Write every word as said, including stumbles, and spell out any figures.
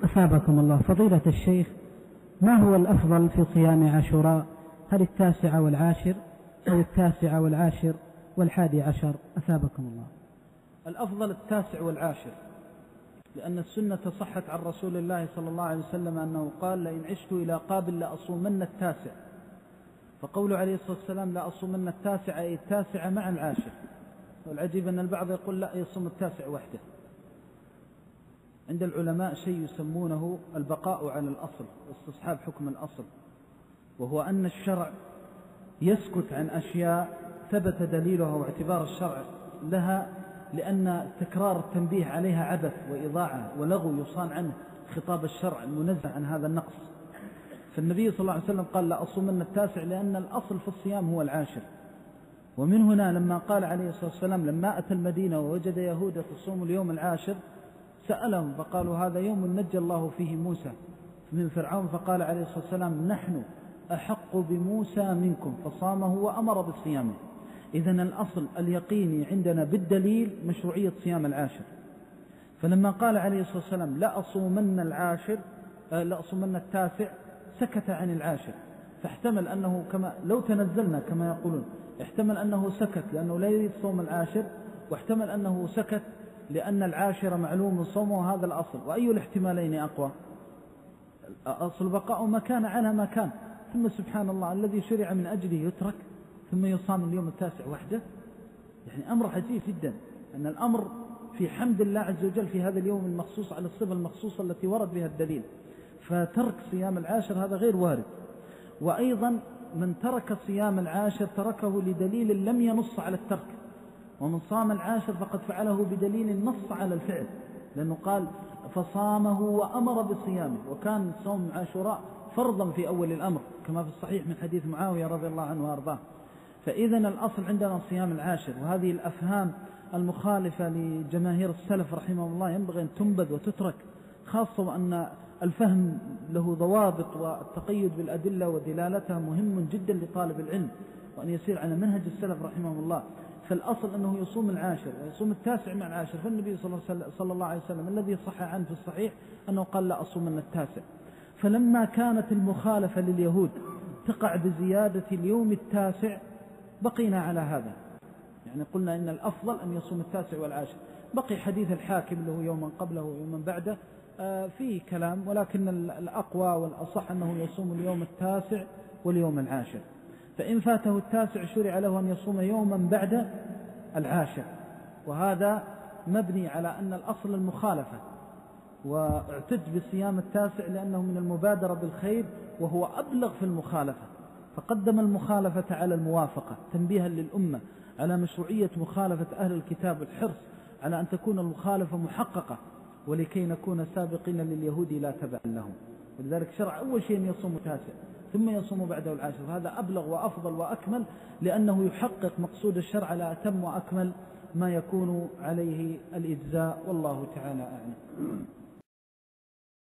أثابكم الله. فضيلة الشيخ، ما هو الأفضل في صيام عاشوراء؟ هل التاسعة والعاشر أو التاسعة والعاشر والحادي عشر؟ أثابكم الله. الأفضل التاسع والعاشر، لأن السنة صحت عن رسول الله صلى الله عليه وسلم أنه قال: لئن عشت إلى قابل لأصومن التاسع. فقوله عليه الصلاة والسلام لا أصومن التاسع أي التاسع مع العاشر. والعجيب أن البعض يقول لا، يصوم التاسع وحده. عند العلماء شيء يسمونه البقاء على الأصل واستصحاب حكم الأصل، وهو أن الشرع يسكت عن أشياء ثبت دليلها واعتبار الشرع لها، لأن تكرار التنبيه عليها عبث وإضاعة ولغو يصان عنه خطاب الشرع المنزه عن هذا النقص. فالنبي صلى الله عليه وسلم قال لا أصومن التاسع، لأن الأصل في الصيام هو العاشر. ومن هنا لما قال عليه الصلاة والسلام لما أتى المدينة ووجد يهودا تصوم اليوم العاشر سألهم فقالوا هذا يوم نجى الله فيه موسى من فرعون، فقال عليه الصلاة والسلام نحن أحق بموسى منكم، فصامه وأمر بصيامه. إذن الأصل اليقيني عندنا بالدليل مشروعية صيام العاشر. فلما قال عليه الصلاة والسلام لا أصومن العاشر لا أصومن التاسع سكت عن العاشر، فاحتمل أنه كما لو تنزلنا كما يقولون، احتمل أنه سكت لأنه لا يريد صوم العاشر، واحتمل أنه سكت لأن العاشر معلوم صومه، وهذا الأصل. وأي الاحتمالين أقوى؟ أصل بقاء ما كان على ما كان. ثم سبحان الله الذي شرع من أجله يترك ثم يصام اليوم التاسع وحده، يعني أمر عجيب جدا. أن الأمر في حمد الله عز وجل في هذا اليوم المخصوص على الصفة المخصوصة التي ورد بها الدليل، فترك صيام العاشر هذا غير وارد. وأيضا من ترك صيام العاشر تركه لدليل لم ينص على الترك، ومن صام العاشر فقد فعله بدليل نص على الفعل، لأنه قال فصامه وأمر بصيامه، وكان صوم عاشوراء فرضا في أول الأمر كما في الصحيح من حديث معاوية رضي الله عنه وأرضاه. فإذا الأصل عندنا صيام العاشر. وهذه الأفهام المخالفة لجماهير السلف رحمه الله ينبغي أن تنبذ وتترك، خاصة وأن الفهم له ضوابط، والتقيد بالأدلة ودلالتها مهم جدا لطالب العلم، وأن يسير على منهج السلف رحمه الله. فالأصل أنه يصوم العاشر ويصوم التاسع مع العاشر. فالنبي صلى الله عليه وسلم الذي صح عنه في الصحيح أنه قال لا أصومن التاسع. فلما كانت المخالفة لليهود تقع بزيادة اليوم التاسع بقينا على هذا، يعني قلنا إن الأفضل أن يصوم التاسع والعاشر. بقي حديث الحاكم له يوما قبله ويوما بعده آه فيه كلام، ولكن الأقوى والأصح أنه يصوم اليوم التاسع واليوم العاشر. فإن فاته التاسع شرع له أن يصوم يوما بعد العاشر، وهذا مبني على أن الأصل المخالفة، واعتد بصيام التاسع لأنه من المبادرة بالخير وهو أبلغ في المخالفة، فقدم المخالفة على الموافقة تنبيها للأمة على مشروعية مخالفة أهل الكتاب، الحرص على أن تكون المخالفة محققة، ولكي نكون سابقين لليهود لا تبع لهم. ولذلك شرع أول شيء يصوم التاسع ثم يصوم بعده العاشر، هذا أبلغ وأفضل وأكمل، لأنه يحقق مقصود الشرع على أتم وأكمل ما يكون عليه الإجزاء، والله تعالى أعلم.